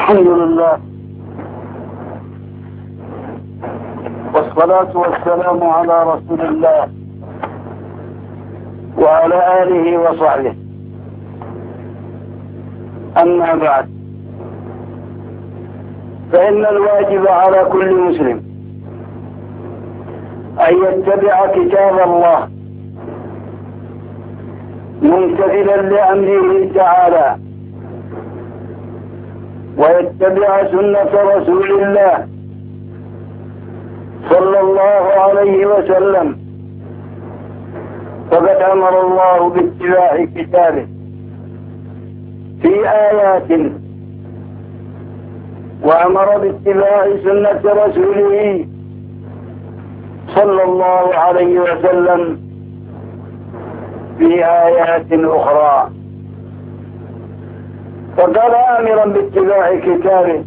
الحمد لله والصلاة والسلام على رسول الله وعلى آله وصحبه. أما بعد، فإن الواجب على كل مسلم أن يتبع كتاب الله ممتثلا لأمره تعالى، ويتبع سنة رسول الله صلى الله عليه وسلم، فقد أمر الله باتباع كتابه في آيات، وأمر باتباع سنة رسوله صلى الله عليه وسلم في آيات أخرى. فقال آمرا باتباع كتابه: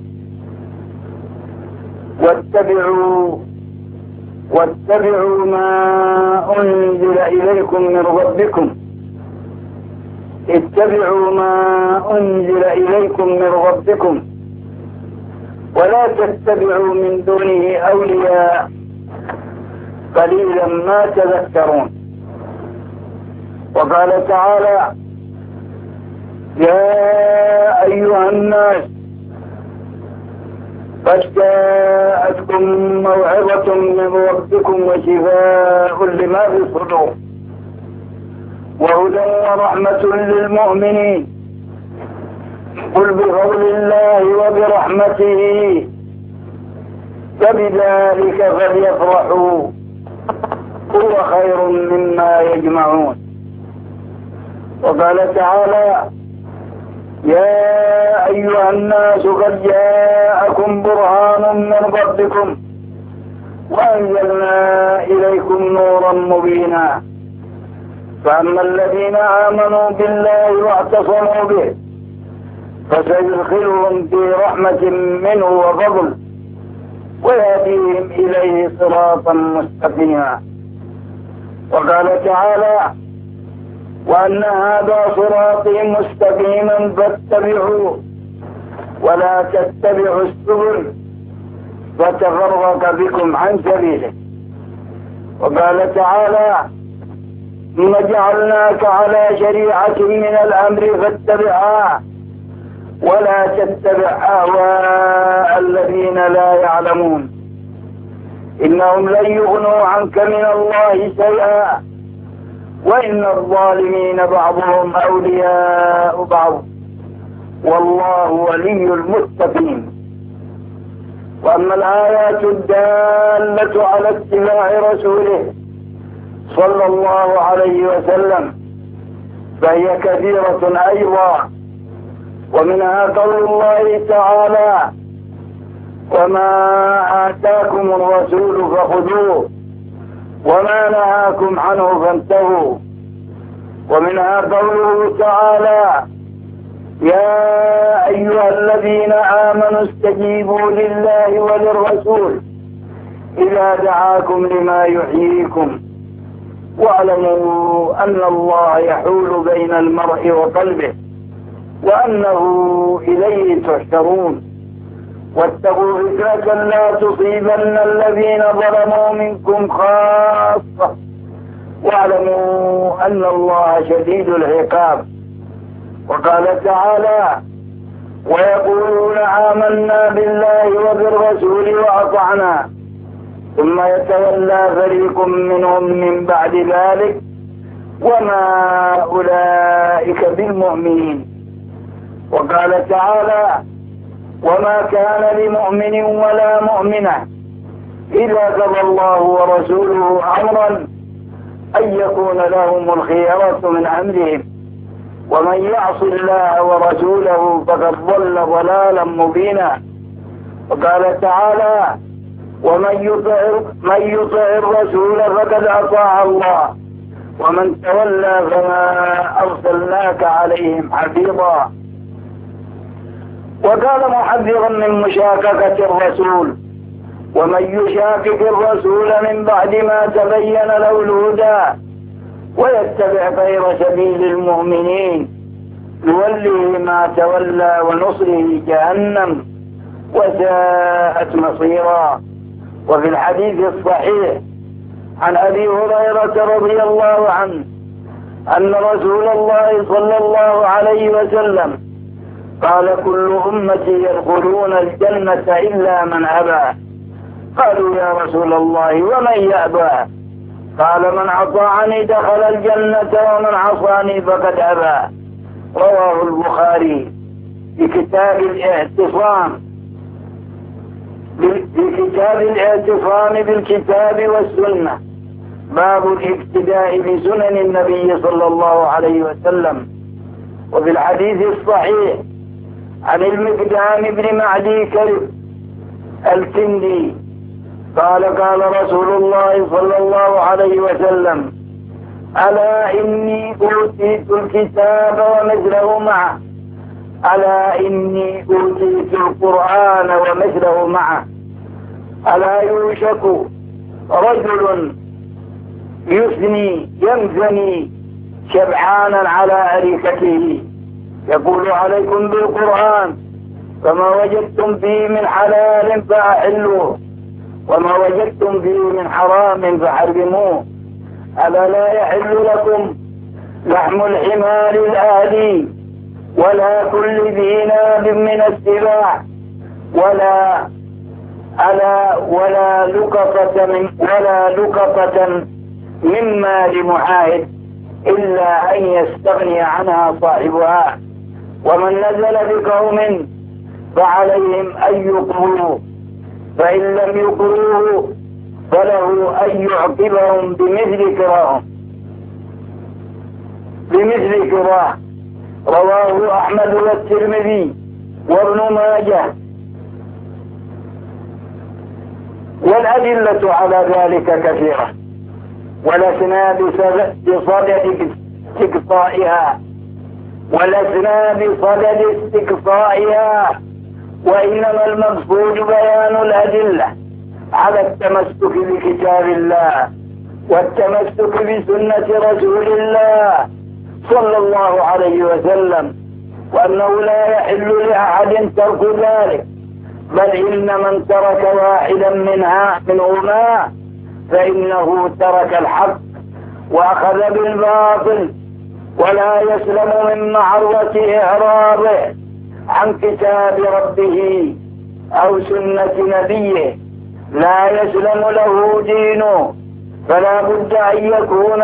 واتبعوا ما أنزل إليكم من ربكم، اتبعوا ما أنزل إليكم من ربكم ولا تتبعوا من دونه أولياء قليلا ما تذكرون. وقال تعالى: يا أيها الناس قد جاءتكم موعظة من ربكم وشفاء لما في الصدور وهدى ورحمة للمؤمنين، قل بفضل الله وبرحمته فبذلك فليفرحوا هو خير مما يجمعون. وقال تعالى: يا أيها الناس قد جاءكم برهان من ربكم وأنزلنا إليكم نورا مبينا، فأما الذين آمنوا بالله واعتصموا به فسيدخلهم في رحمة منه وفضل ويهديهم إليه صراطا مستقيما. وقال تعالى: وأن هذا صراطي مستقيما فاتبعوه ولا تتبعوا السبل فتفرق بكم عن سبيله. وقال تعالى: ثم جعلناك على شريعة من الأمر فاتبعها ولا تتبع أهواء الذين لا يعلمون إنهم لن يغنوا عنك من الله شيئا وإن الظالمين بعضهم أولياء بعض والله ولي المتقين. وأما الآيات الدالة على اتباع رسوله صلى الله عليه وسلم فهي كثيرة أيضا، ومنها قول الله تعالى: وما آتاكم الرسول فخذوه وما نهاكم عنه فانتهوا. ومنها قوله تعالى: يا أيها الذين آمنوا استجيبوا لله وللرسول إذا دعاكم لما يحييكم واعلموا أن الله يحول بين المرء وقلبه وأنه إليه تحشرون واتقوا فتنة لا تصيبن الذين ظلموا منكم خاصة واعلموا أن الله شديد العقاب. وقال تعالى: ويقولون آمنا بالله وبالرسول وأطعنا ثم يتولى فريق منهم من بعد ذلك وما أولئك بالمؤمنين. وقال تعالى: وما كان لمؤمن ولا مؤمنة إذا قضى الله ورسوله أمرا أن يكون لهم الخيرة من أمرهم ومن يعص الله ورسوله فقد ضل ضلالا مبينا. وقال تعالى: ومن يطع الرسول فقد أطاع الله ومن تولى فما أرسلناك عليهم حفيظا. وقال محذرا من مشاققة الرسول: ومن يشاقق الرسول من بعد ما تبين له الهدى ويتبع غير سبيل المؤمنين نوليه ما تولى ونصره جهنم وساءت مصيرا. وفي الحديث الصحيح عن أبي هريرة رضي الله عنه أن رسول الله صلى الله عليه وسلم قال كل أمتي يدخلون الجنة إلا من أبى. قالوا يا رسول الله ومن يأبى؟ قال من أطاعني دخل الجنة ومن عصاني فقد أبى. رواه البخاري في كتاب الاعتصام بالكتاب والسنة، باب الاقتداء بسنن النبي صلى الله عليه وسلم. وفي الحديث الصحيح عن المقدام بن معدي كرب الكندي قال قال رسول الله صلى الله عليه وسلم ألا إني أوتيت الكتاب ومثله معه، ألا إني أوتيت القرآن ومثله معه، ألا يوشك رجل يمثني شبعانا على أريكته يقول عليكم بالقرآن فما وجدتم فيه من حلال فأحلوه وما وجدتم فيه من حرام فحرموه. ألا لا يحل لكم لحم الحمار الأهلي ولا كل ذي ناب من السباع ولا لقطة من مال معاهد إلا أن يستغني عنها صاحبها. ومن نزل بقوم فعليهم أن يقروه، فإن لم يقروه فله أن يعقبهم بمثل كراه. رواه أحمد والترمذي وابن ماجه. والأدلة على ذلك كثيرة، ولسنا بصدد استقصائها، وإنما المقصود بيان الأدلة على التمسك بكتاب الله والتمسك بسنة رسول الله صلى الله عليه وسلم، وأنه لا يحل لأحد ترك ذلك، بل إن من ترك واحدا منهما فإنه ترك الحق وأخذ بالباطل، ولا يسلم من معرة إعراضه عن كتاب ربه أو سنة نبيه، لا يسلم له دينه، فلا بد أن يكون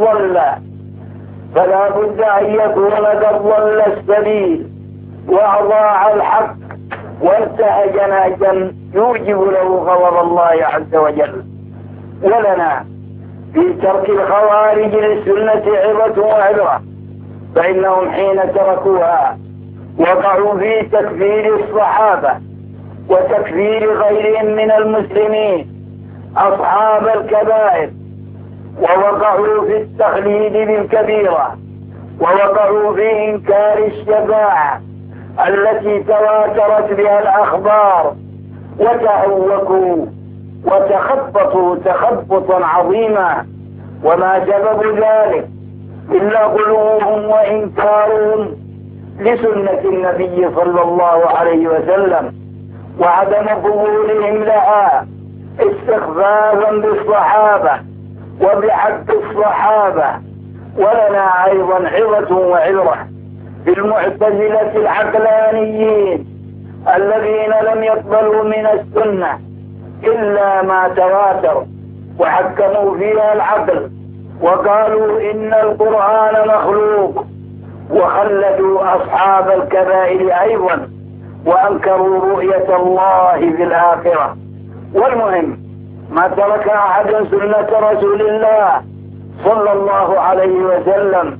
قد ضل السبيل وأضاع الحق وانتهج نهجا يوجب له غضب الله عز وجل. ولنا في ترك الخوارج للسنة عظة وعبرة، فإنهم حين تركوها وقعوا في تكفير الصحابة وتكفير غيرهم من المسلمين أصحاب الكبائر، ووقعوا في التخليد بالكبيرة، ووقعوا في إنكار الشفاعة التي تواترت بها الأخبار، وتهوكوا وتخبطوا تخبطا عظيما. وما سبب ذلك إلا غلوهم وإنكارهم لسنة النبي صلى الله عليه وسلم، وعدم قبولهم لها استخفافا بالصحابة وبحق الصحابة. ولنا أيضا عظة وعبرة بالمعتزلة العقلانيين الذين لم يقبلوا من السنة إلا ما تواتر وحكموا فيها العقل، وقالوا إن القرآن مخلوق، وخلدوا أصحاب الكبائر أيضا وأنكروا رؤية الله في الآخرة. والمهم ما ترك أحد سنة رسول الله صلى الله عليه وسلم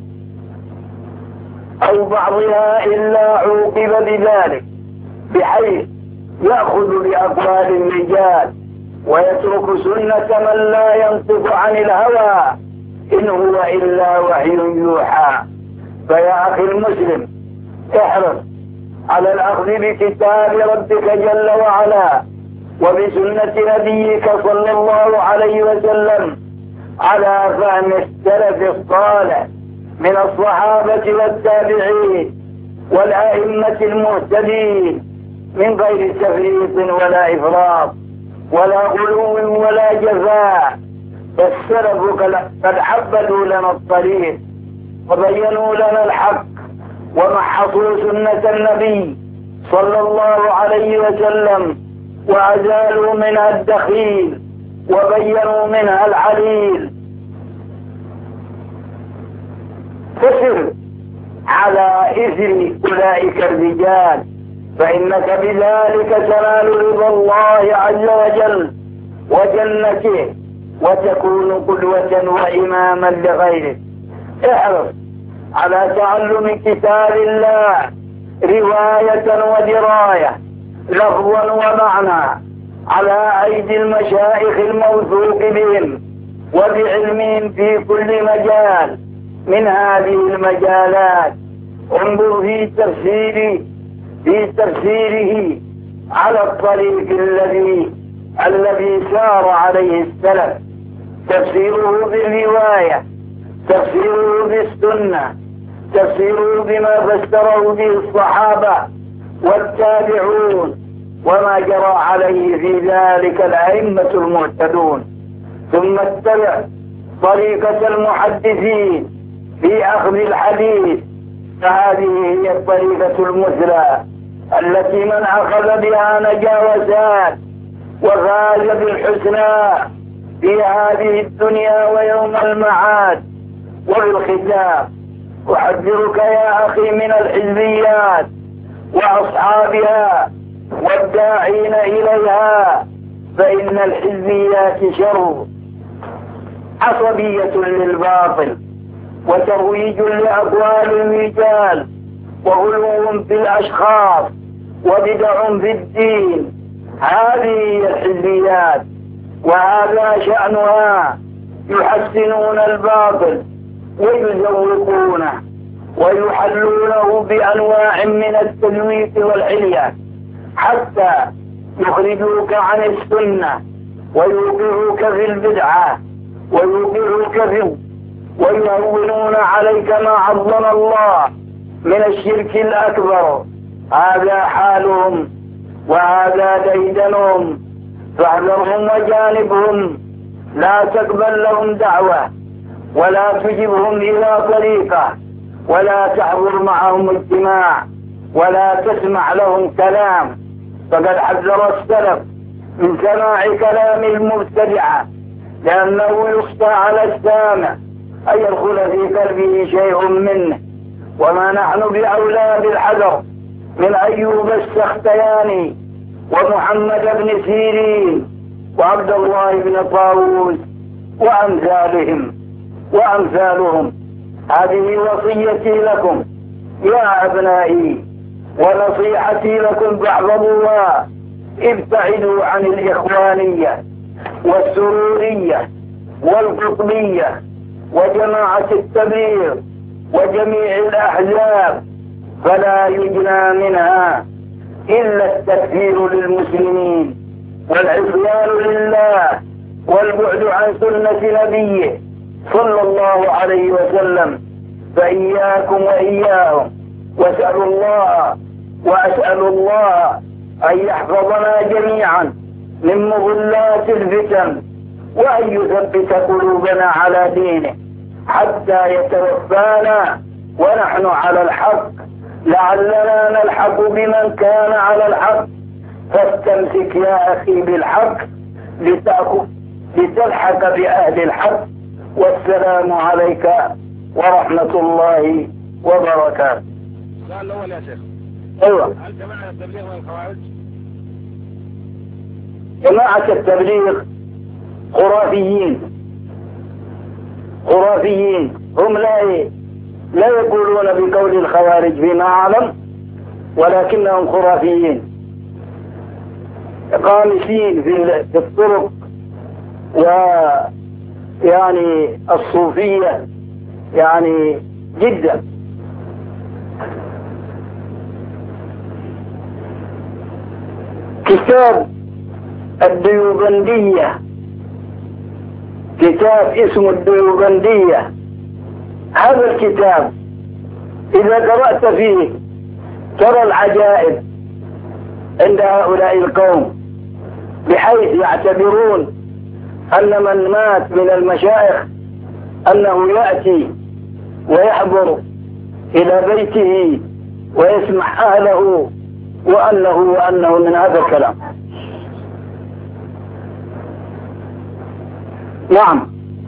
أو بعضها إلا عوقب بذلك، بحيث يأخذ بأقوال الرجال ويترك سنة من لا ينطق عن الهوى إن هو إلا وحي يوحى. فيا أخي المسلم احرص على الأخذ بكتاب ربك جل وعلا وبسنة نبيك صلى الله عليه وسلم على فهم السلف الصالح من الصحابة والتابعين والأئمة المهتدين من غير تفريط ولا إفراط ولا غلو ولا جفاء. فالسلف قد عبدوا لنا الطريق وبينوا لنا الحق ومحصوا سنة النبي صلى الله عليه وسلم وأزالوا منها الدخيل وبينوا منها العليل. فسر على إثر أولئك الرجال فإنك بذلك تنال رضا الله عز وجل وجنته وتكون قدوة وإماما لغيرك. احرص على تعلم كتاب الله رواية ودراية لفظا ومعنى على أيدي المشايخ الموثوق بهم وبعلمهم في كل مجال من هذه المجالات. انظر في تفسيره على الطريق الذي سار عليه السلف، تفسيره بالرواية، تفسيره بالسنة، تفسيره بما فسره به الصحابة والتابعون وما جرى عليه في ذلك الأئمة المهتدون. ثم اتبع طريقة المحدثين في أخذ الحديث، فهذه هي الطريقة المثلى التي من أخذ بها نجا وزاد وفاز بالحسنى في هذه الدنيا ويوم المعاد. وبالختام أحذرك يا أخي من الحزبيات وأصحابها والداعين إليها، فإن الحزبيات شر، عصبية للباطل وترويج لأقوال الرجال وغلو في الأشخاص وبدع في الدين. هذه الحزبيات وهذا شأنها، يحسنون الباطل ويزوقونه ويحلونه بأنواع من التزويق والحلية حتى يخرجوك عن السنة ويوقعوك في البدعة ويهونون عليك ما عظم الله من الشرك الأكبر. هذا حالهم وهذا ديدنهم، فاحذرهم وجانبهم، لا تقبل لهم دعوة ولا تجبهم إلى طريقة ولا تحضر معهم اجتماع ولا تسمع لهم كلام. فقد حذر السلف من سماع كلام المبتدعة، لأنه يخشى على السامع أن يدخل في قلبه شيء منه. وما نحن بأولى بالحذر من أيوب السختياني ومحمد بن سيرين وعبد الله بن طاووس وأمثالهم. هذه وصيتي لكم يا أبنائي ونصيحتي لكم فاحفظوا الله. ابتعدوا عن الإخوانية والسرورية والقطبية وجماعة التبليغ وجميع الأحزاب، فلا يجنى منها إلا التكفير للمسلمين والعصيان لله والبعد عن سنة نبيه صلى الله عليه وسلم. فإياكم وإياهم، وأسأل الله أن يحفظنا جميعا من مضلات الفتن وأن يثبت قلوبنا على دينه حتى يتوفانا ونحن على الحق، لعلنا نلحق بمن كان على الحق. فاستمسك يا أخي بالحق لتلحق بأهل الحق. والسلام عليك ورحمة الله وبركاته. السؤال الأول يا شيخ. أيوة. هل جماعة التبليغ والخوارج؟ جماعة التبليغ خرافيين هم لا يقولون بقول الخوارج بما أعلم، ولكنهم خرافيين قامسين في الطرق ويعني الصوفية يعني جدا. كتاب الديوبندية، كتاب اسمه الديوبندية، هذا الكتاب إذا قرأت فيه ترى العجائب عند هؤلاء القوم، بحيث يعتبرون أن من مات من المشايخ أنه يأتي ويحضر إلى بيته ويسمع أهله وأنه من هذا الكلام. نعم.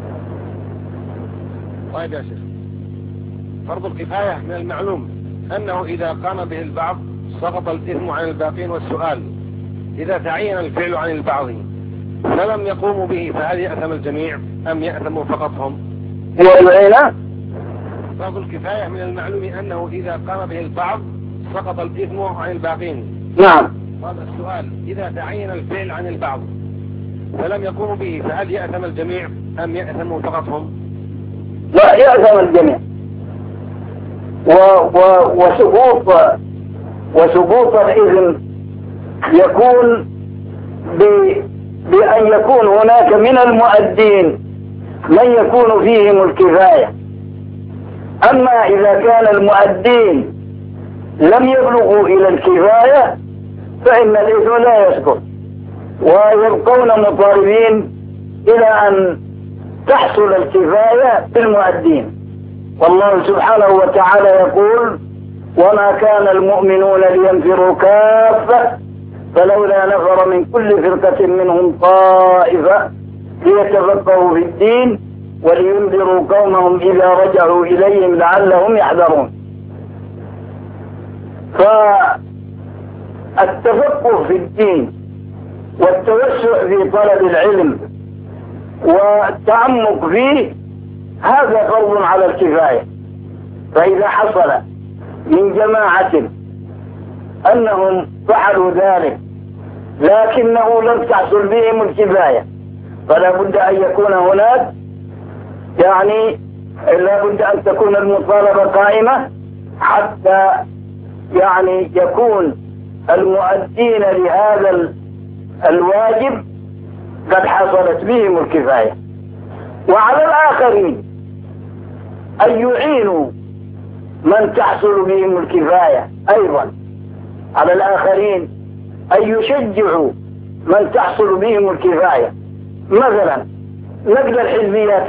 طيب يا شيخ، فرض الكفاية من المعلوم أنه إذا قام به البعض سقط الإثم عن الباقين، والسؤال إذا تعين الفعل عن البعض فلم يقوموا به فهل يأثم الجميع أم يأثموا فقط هم؟ فرض الكفاية من المعلوم أنه إذا قام به البعض سقط الإثم عن الباقين. نعم. هذا السؤال إذا تعين الفعل عن البعض فلم يقوموا به فهل يأثم الجميع أم يأثموا فقط هم؟ لا، يأثم الجميع. وسقوط الإثم يكون بأن يكون هناك من المؤدين من يكون فيهم الكفاية. أما إذا كان المؤدين لم يبلغوا إلى الكفاية فإن الإثم لا يسقط، ويبقون مطالبين إلى أن تحصل الكفاية بالمؤدين. والله سبحانه وتعالى يقول: وما كان المؤمنون لينفروا كافة فلولا نفر من كل فرقة منهم طائفة ليتفقهوا في الدين ولينذروا قومهم إذا رجعوا إليهم لعلهم يحذرون. فالتفقه في الدين والتوسع في طلب العلم والتعمق فيه هذا فرض على الكفاية. فإذا حصل من جماعة أنهم فعلوا ذلك لكنه لم تحصل بهم الكفاية فلا بد أن يكون هناك لا بد أن تكون المطالبة قائمة حتى يكون المؤدين لهذا الواجب قد حصلت بهم الكفاية. وعلى الآخرين أن يعينوا من تحصل بهم الكفاية أيضا، على الآخرين أن يشجعوا من تحصل بهم الكفاية. مثلا نقل الحزبيات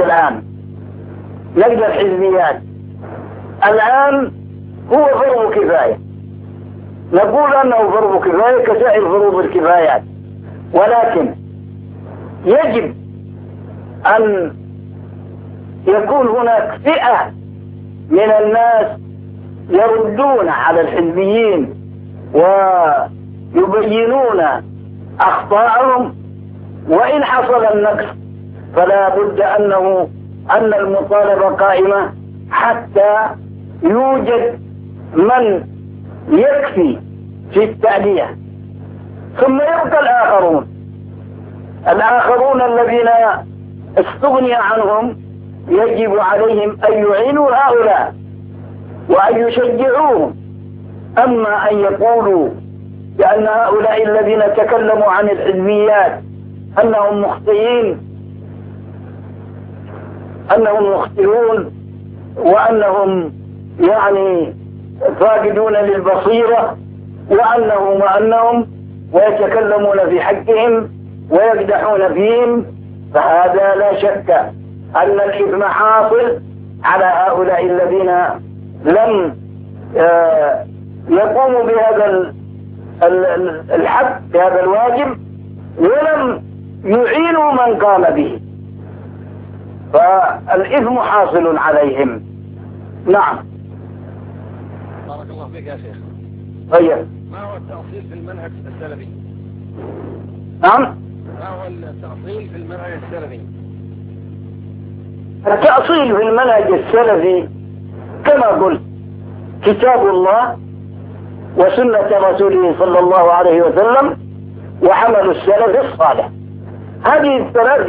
الآن هو فرض كفاية، نقول أنه فرض كفاية كسائر فروض الكفايات، ولكن يجب أن يكون هناك فئة من الناس يردون على الحزبيين ويبينون أخطاءهم، وإن حصل النقص فلا بد أن المطالبة قائمة حتى يوجد من يكفي في التألية. ثم يبقى الآخرون الذين استغني عنهم يجب عليهم أن يعينوا هؤلاء وأن يشجعوهم. أما أن يقولوا بأن هؤلاء الذين تكلموا عن الحزبيات أنهم مخطئون وأنهم فاقدون للبصيرة وأنهم ويتكلمون في حقهم ويقدحون فيهم، فهذا لا شك أن الإثم حاصل على هؤلاء الذين لم يقوموا بهذا الحق، بهذا الواجب، ولم يعينوا من قام به، فالإثم حاصل عليهم. نعم. بارك الله فيك يا شيخ. طيب، ما هو التأصيل في المنهج السلفي؟ نعم. ما هو التأصيل في المنهج السلفي؟ التأصيل في المنهج السلفي كما قلت كتاب الله وسنة رسوله صلى الله عليه وسلم وعمل السلف الصالح. هذه الثلاث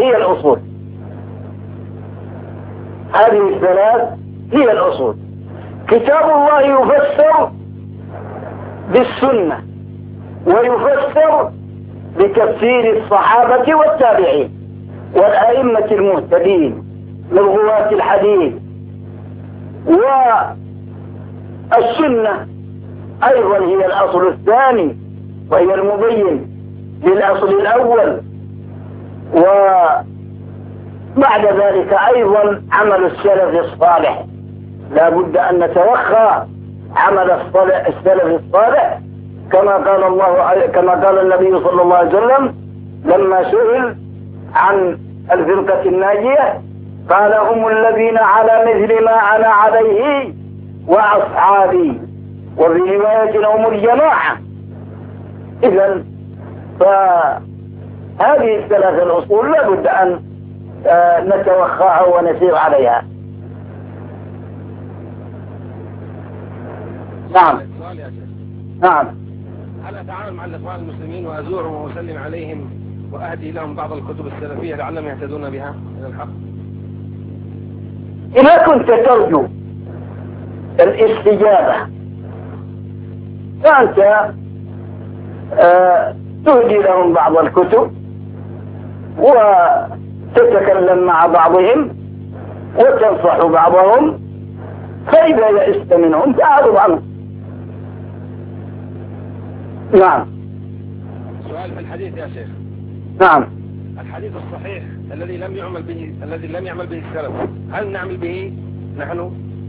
هي الأصول. كتاب الله يفسر بالسنة ويفسر بتفسير الصحابة والتابعين والأئمة المهتدين من رواة الحديث، والسنة أيضا هي الأصل الثاني، وهي المبين للأصل الأول. وبعد ذلك أيضا عمل السلف الصالح، لا بد أن نتوخى عمل السلف الصالح، كما قال النبي صلى الله عليه وسلم لما سئل عن الفرقة الناجية قال: هم الذين على مثل ما أنا عليه وأصحابي، وفي رواية هم الجماعة. إذن فهذه الثلاث الأصول لا بد أن نتوخاها ونسير عليها. نعم. نعم. هل أتعامل مع الإخوان المسلمين وأزورهم وأسلم عليهم وأهدي لهم بعض الكتب السلفية لعلهم يهتدون بها إلى الحق؟ إذا كنت ترجو الاستجابة فأنت تهدي لهم بعض الكتب وتتكلم مع بعضهم وتنصح بعضهم، فإذا يئست منهم تعرض عنهم. نعم. سؤال في الحديث يا شيخ. نعم. الحديث الصحيح الذي لم يعمل به السلف، هل نعمل به نحن؟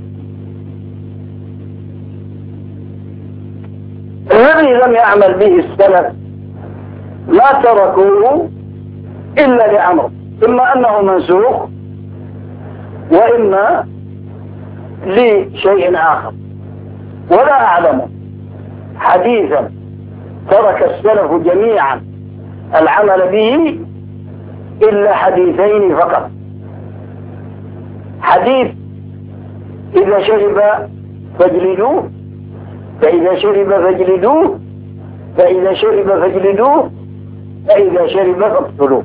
الذي لم يعمل به السلف ما تركوه إلا لأمر، إما أنه منسوخ وإما لشيء آخر، ولا أعلم حديثا ترك السلف جميعا العمل به إلا حديثين فقط. حديث: إذا شرب فاجلدوه، فإذا شرب فاجلدوه، فإذا شرب فاجلدوه، فإذا شرب فاقتلوه.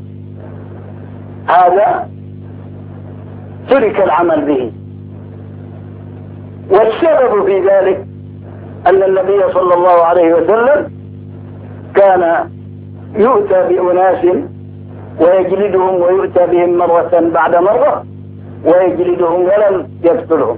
هذا ترك العمل به، والسبب في ذلك أن النبي صلى الله عليه وسلم كان يؤتى بأناس ويجلدهم ويؤتى بهم مرة بعد مرة ويجلدهم ولم يقتلهم.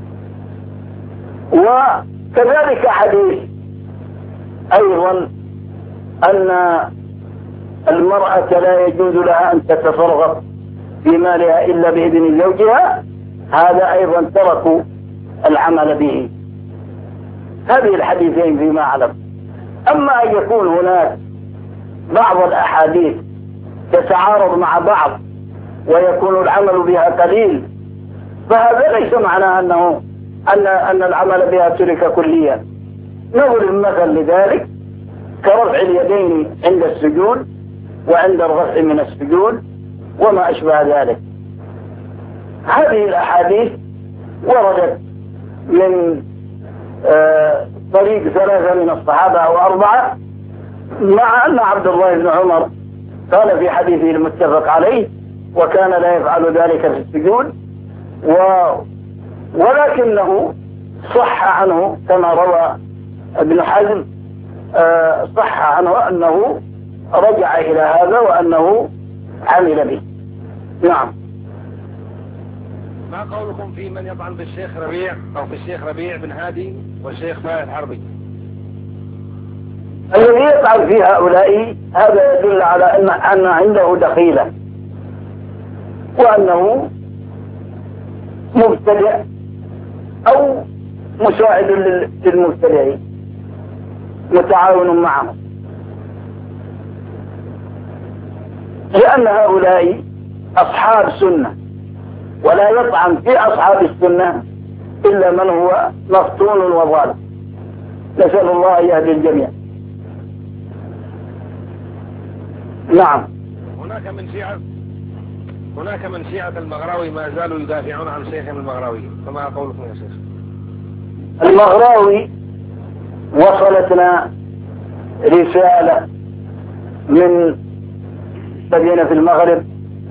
وكذلك حديث أيضا أن المرأة لا يجوز لها أن تتصرف في مالها إلا بإذن زوجها، هذا أيضا تركوا العمل به. هذه الحديثين فيما أعلم. أما أن يكون هناك بعض الأحاديث تتعارض مع بعض ويكون العمل بها قليل، فهذا ليس معناه أن العمل بها ترك كليا. نضرب مثل لذلك كرفع اليدين عند السجود وعند الرفع من السجود وما أشبه ذلك. هذه الأحاديث وردت من طريق 3 من الصحابة أو 4، مع أن عبد الله بن عمر قال في حديثه المتفق عليه: وكان لا يفعل ذلك في السجود، ولكنه صح عنه كما روى ابن حزم، صح عنه أنه رجع إلى هذا وأنه عمل به. نعم. ما قولكم في من يطعن بالشيخ ربيع أو في الشيخ ربيع بن هادي والشيخ فايد حربي؟ الذي يطعن في هؤلاء هذا يدل على أن عنده دخيلة، وأنه مبتدع أو مساعد للمبتدعين متعاون معهم، لأن هؤلاء أصحاب سنة، ولا يطعن في أصحاب السنة إلا من هو مفتون وضال. نسأل الله أن يهدي الجميع. نعم. هناك من شيعة المغراوي ما زالوا يدافعون عن شيخهم المغراوي، فما قولكم يا شيخ؟ المغراوي وصلتنا رسالة من الذين في المغرب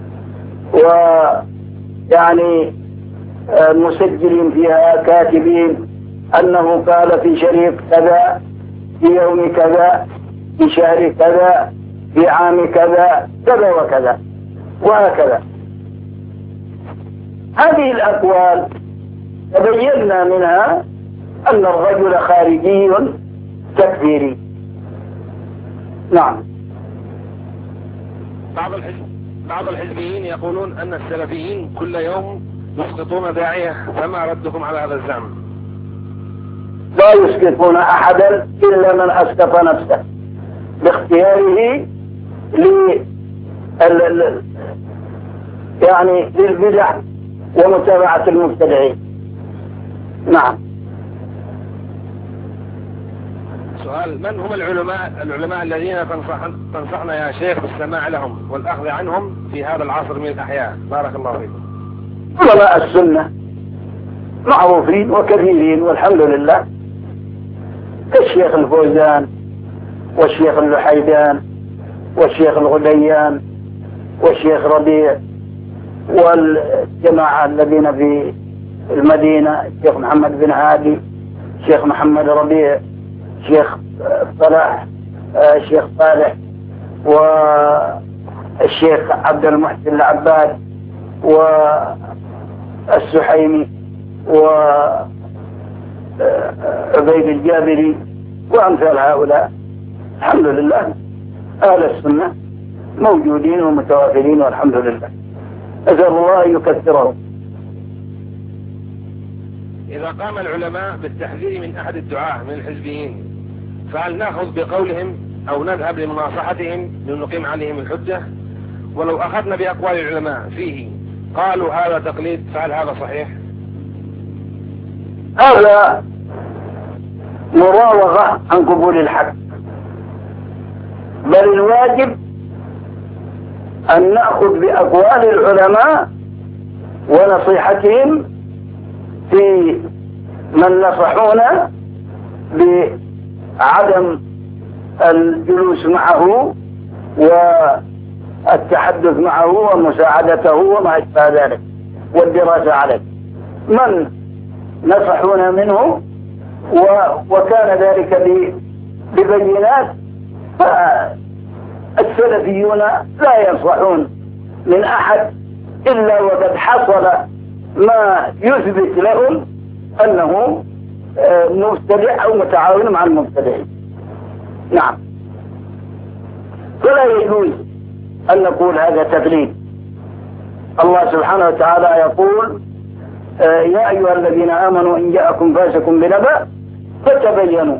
ويعني مسجلين فيها كاتبين أنه قال في شريط كذا في يوم كذا في شهر كذا في عام كذا كذا وكذا وهكذا. هذه الأقوال تبينا منها أن الرجل خارجي تكفيري. نعم. بعض الحزبيين يقولون أن السلفيين كل يوم يسقطون داعية، فما ردكم على هذا الزعم؟ لا يسقطون أحدا إلا من أسقط نفسه باختياره يعني للبدع ومتابعة المبتدعين. نعم. سؤال: من هم العلماء الذين تنصحنا يا شيخ بالسماع لهم والأخذ عنهم في هذا العصر من الأحياء؟ بارك الله فيكم. علماء السنة معروفين وكثيرين والحمد لله، كالشيخ الفوزان والشيخ اللحيدان والشيخ الغليان والشيخ ربيع والجماعة الذين في المدينة، الشيخ محمد بن هادي، الشيخ محمد ربيع، الشيخ صلاح، الشيخ صالح، والشيخ عبد المحسن العباد والسحيمي وعبيد الجابري وأمثال هؤلاء. الحمد لله أهل السنة موجودين ومتوافرين والحمد لله، أسأل الله أن يكثرهم. إذا قام العلماء بالتحذير من أحد الدعاة من الحزبيين، فهل نأخذ بقولهم أو نذهب لمناصحتهم لنقيم عليهم الحجة؟ ولو أخذنا بأقوال العلماء فيه قالوا هذا تقليد، فهل هذا صحيح؟ هذا مراوغة عن قبول الحق، بل الواجب أن نأخذ بأقوال العلماء ونصيحتهم في من نصحونا بعدم الجلوس معه والتحدث معه ومساعدته وما أشبه ذلك والدراسة عليه. من نصحونا منه وكان ذلك ببينات، فالسلفيون لا ينصحون من أحد إلا وقد حصل ما يثبت لهم أنه مبتدع أو متعاون مع المبتدعين. نعم. فلا يجوز أن نقول هذا تقليد. الله سبحانه وتعالى يقول: يا أيها الذين آمنوا إن جاءكم فاسق بنبأ فتبينوا.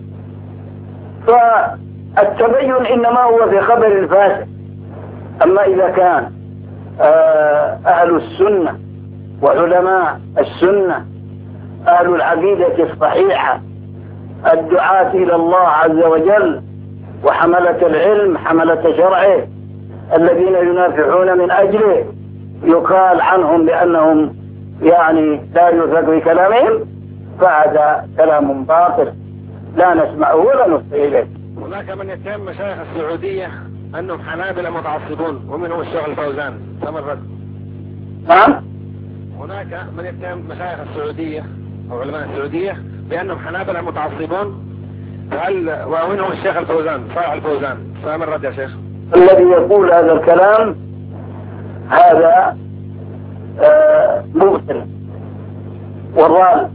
فالتبين إنما هو في خبر الفاسق. أما إذا كان أهل السنة وعلماء السنة أهل العقيدة الصحيحة الدعاة إلى الله عز وجل وحملة العلم حملة شرعه الذين ينافحون من أجله، يقال عنهم بأنهم يعني لا يوثق بكلامهم، فهذا كلام باطل لا نسمعه ولا نصغي إليه. هناك من يتهم مشايخ السعودية أنهم حنابلة متعصبون ومنهم الشيخ الفوزان، فما الرد؟ نعم. هناك من يتهم مشايخ السعودية أو علماء السعودية بأنهم حنابلة متعصبون، ومنهم الشيخ الفوزان صالح الفوزان، فما الرد يا شيخ؟ الذي يقول هذا الكلام هذا مبطل والرال،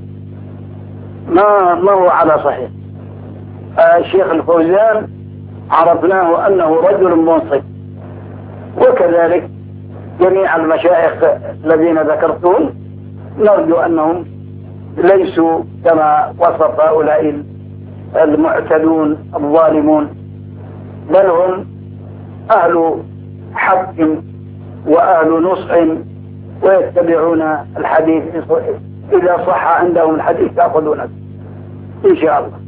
ما هو على صحيح. الشيخ الفوزان عرفناه أنه رجل منصف، وكذلك جميع المشايخ الذين ذكرتهم نرجو أنهم ليسوا كما وصف هؤلاء المعتدون الظالمون، بل هم أهل حق وأهل نصح ويتبعون الحديث، إذا صح عندهم الحديث يأخذونه إن شاء الله.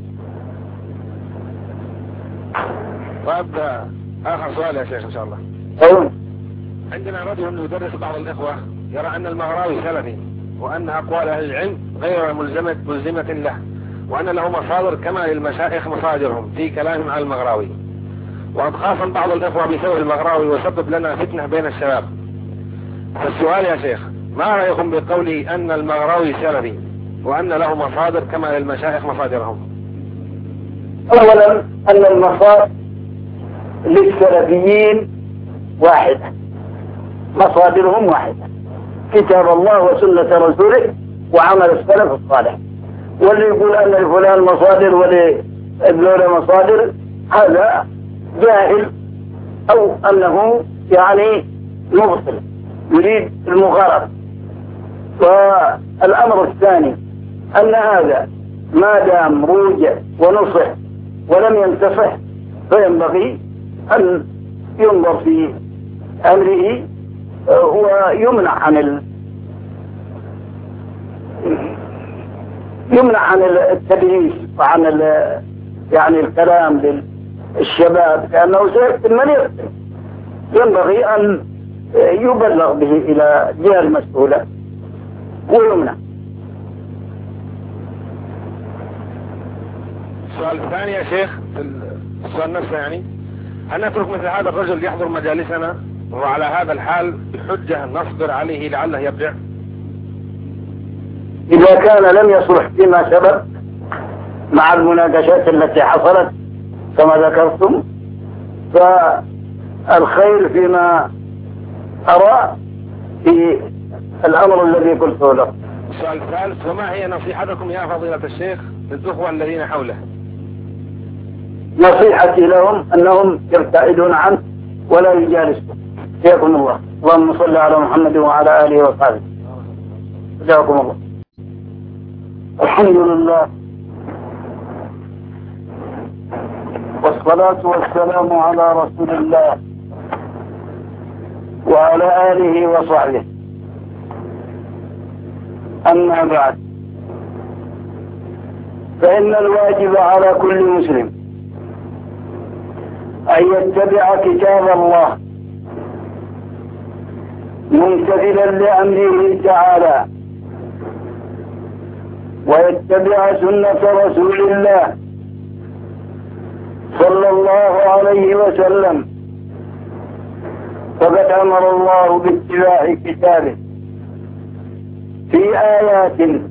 طيب آخر سؤال يا شيخ إن شاء الله. عندنا رجل يدرس بعض الإخوة يرى أن المغراوي سلفي، وأن أقوال أهل العلم غير ملزمة له، وأن له مصادر كما للمشايخ مصادرهم في كلامهم عن المغراوي، وقد خاصم بعض الإخوة بسبب المغراوي وسبب لنا فتنة بين الشباب. فالسؤال يا شيخ: ما رأيكم بقوله أن المغراوي سلفي وأن له مصادر كما للمشايخ مصادرهم؟ أولا أن المصادر للسلفيين واحدة، مصادرهم واحدة، كتاب الله وسنة رسوله وعمل السلف الصالح، واللي يقول أن الفلان مصادر وللدولة مصادر هذا جاهل، أو أنه يعني مبطل يريد المغالطة. والأمر الثاني أن هذا ما دام روج ونصح ولم ينتصح فينبغي أن ينظر في أمره ويمنع عن التدريس وعن يعني الكلام للشباب، لأنه سيكتم من يكتم. ينبغي أن يبلغ به إلى الجهة المسؤولة ويمنع. السؤال الثاني يا شيخ، السؤال نفسه يعني، أن نترك مثل هذا الرجل يحضر مجالسنا وعلى هذا الحال بحجة نصبر عليه لعله يرجع؟ إذا كان لم يصلح فيما سبق مع المناقشات التي حصلت كما ذكرتم، فالخير فيما أرى في الأمر الذي قلته له. السؤال الثالث، وما هي نصيحتكم يا فضيلة الشيخ للأخوة الذين حوله؟ نصيحتي لهم أنهم يبتعدون عنه ولا يجالسون. حياكم الله. اللهم صل على محمد وعلى آله وصحبه. جزاكم الله. الحمد لله والصلاة والسلام على رسول الله وعلى آله وصحبه. أما بعد، فإن الواجب على كل مسلم أن يتبع كتاب الله ممتثلا لأمره تعالى، ويتبع سنة رسول الله صلى الله عليه وسلم، فقد أمر الله باتباع كتابه في آيات،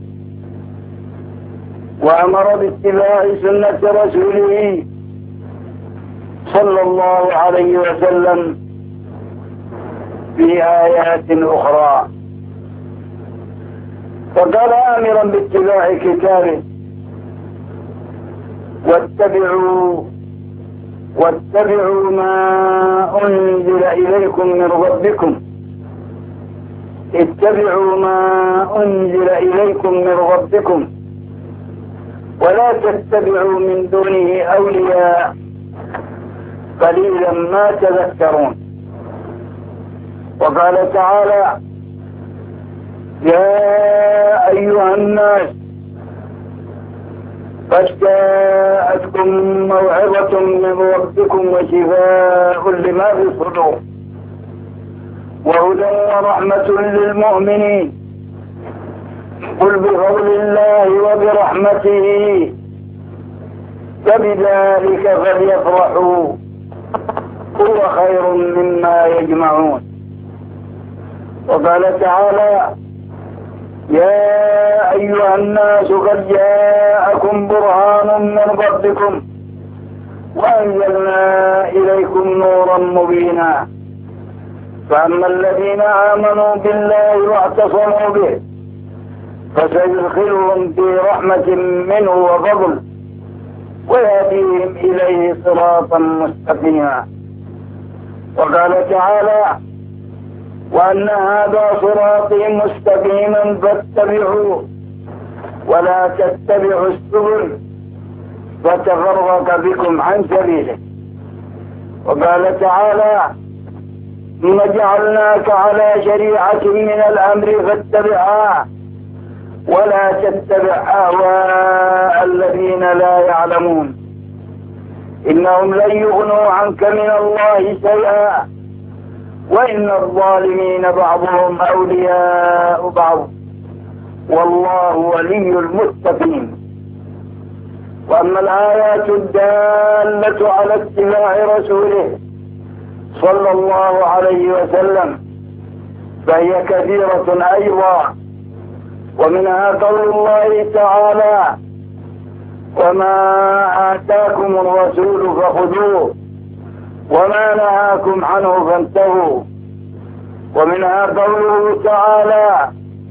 وأمر باتباع سنة رسوله صلى الله عليه وسلم في آيات أخرى. فقال آمرا باتباع كتابه: واتبعوا ما أنزل إليكم من ربكم، اتبعوا ما أنزل إليكم من ربكم ولا تتبعوا من دونه أولياء قليلا ما تذكرون. وقال تعالى: يا أيها الناس قد جاءتكم موعظة من ربكم وشفاء لما في الصدور وهدى ورحمة للمؤمنين، قل بفضل الله وبرحمته فبذلك فليفرحوا هو خير مما يجمعون. وقال تعالى: يا أيها الناس قد جاءكم برهان من ربكم وأنزلنا إليكم نورا مبينا، فأما الذين آمنوا بالله واعتصموا به فسيدخلهم في رحمة منه وفضل ويهديهم إليه صراطا مستقيما. وقال تعالى: وأن هذا صراطي مستقيما فاتبعوه ولا تتبعوا السبل فتفرق بكم عن سبيله. وقال تعالى: ثم جعلناك على شريعة من الأمر فاتبعها ولا تتبع أهواء الذين لا يعلمون إنهم لن يغنوا عنك من الله شيئا وإن الظالمين بعضهم أولياء بعض والله ولي المتقين. وأما الآيات الدالة على اتباع رسوله صلى الله عليه وسلم فهي كثيرة أيضا، ومنها قول الله تعالى: وما آتاكم الرسول فخذوه وما نهاكم عنه فانتهوا. ومنها قوله تعالى: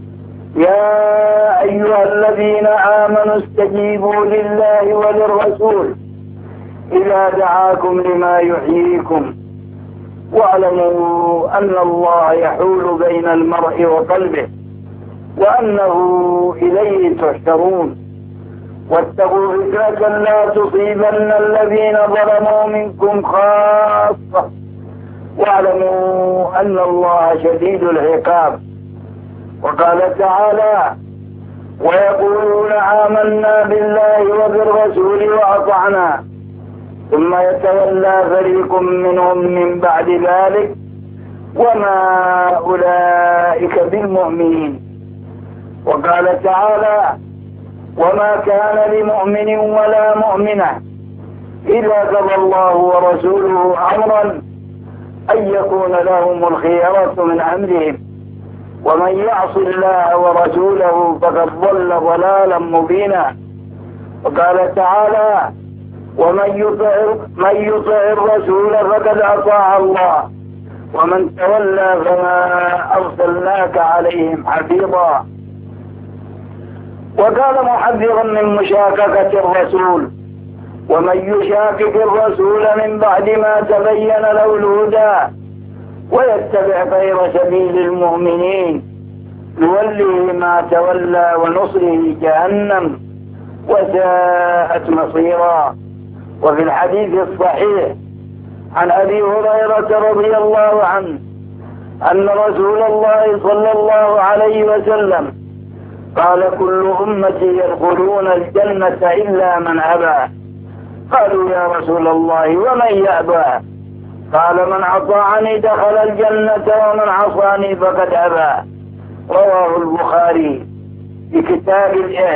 يا أيها الذين آمنوا استجيبوا لله وللرسول إذا دعاكم لما يحييكم واعلموا أن الله يحول بين المرء وقلبه وأنه إليه تحشرون واتقوا فتنة لا تصيبن الذين ظلموا منكم خاصة واعلموا أن الله شديد العقاب. وقال تعالى ويقولون آمنا بالله وبالرسول وأطعنا ثم يتولى فريق منهم من بعد ذلك وما أولئك بالمؤمنين. وقال تعالى وما كان لمؤمن ولا مؤمنة إذا قضى الله ورسوله أمرا أن يكون لهم الخيرة من أمرهم ومن يعص الله ورسوله فقد ضل ضلالا مبينا. وقال تعالى ومن يطع الرسول فقد أطاع الله ومن تولى فما أرسلناك عليهم حفيظا. وقال محذرا من مشاككة الرسول ومن يشاكك الرسول من بعد ما تبين له الهدى ويتبع غير سبيل المؤمنين نوله ما تولى ونصره جهنم وساءت مصيرا. وفي الحديث الصحيح عن أبي هريرة رضي الله عنه أن رسول الله صلى الله عليه وسلم قال كل أمتي يدخلون الجنة إلا من أبى. قالوا يا رسول الله ومن يأبى؟ قال من أطاعني دخل الجنة ومن عصاني فقد أبى. رواه البخاري في كتاب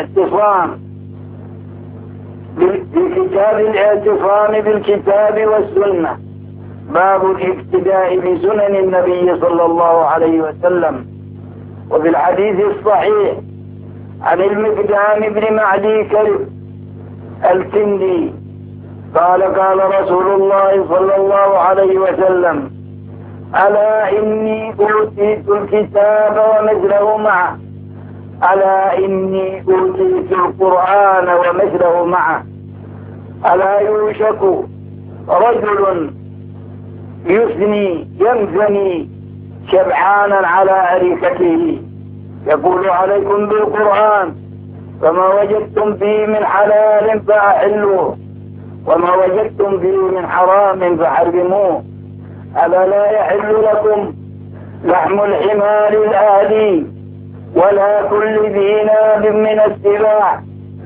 الاعتصام بالكتاب والسنة باب الاقتداء بسنن النبي صلى الله عليه وسلم. وفي الحديث الصحيح عن المقدام بن معدي كرب الكندي قال قال رسول الله صلى الله عليه وسلم ألا إني أوتيت الكتاب ومثله معه ألا إني أوتيت القرآن ومثله معه ألا يوشك رجل يمزني شبعانا على أريكته يقول عليكم بالقرآن فما وجدتم فيه من حلال فأحلوه وما وجدتم فيه من حرام فحرموه. ألا لا يحل لكم لحم الحمار الأهلي ولا كل ذي ناب من السباع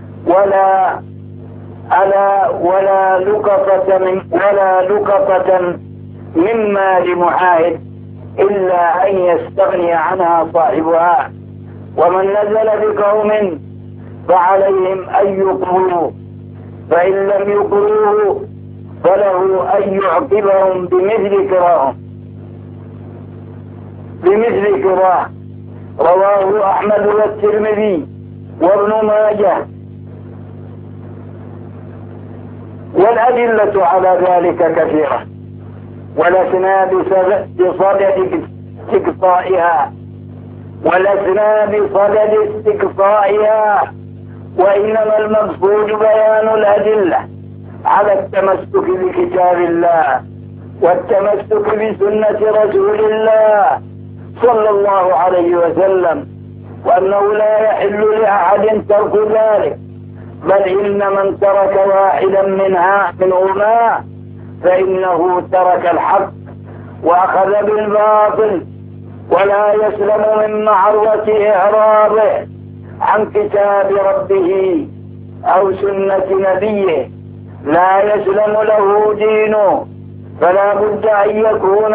ولا لقطة من مال معاهد إلا أن يستغني عنها صاحبها. ومن نزل بقوم فعليهم أن يقروه فإن لم يقروه فله أن يعقبهم بمثل كراه. رواه أحمد والترمذي وابن ماجه. والأدلة على ذلك كثيرة ولسنا بصدد استقصائها وإنما المقصود بيان الأدلة على التمسك بكتاب الله والتمسك بسنة رسول الله صلى الله عليه وسلم وأنه لا يحل لأحد ترك ذلك بل إن من ترك واحدا منهما فإنه ترك الحق وأخذ بالباطل ولا يسلم من معرة إعراضه عن كتاب ربه أو سنة نبيه لا يسلم له دينه فلا بد أن يكون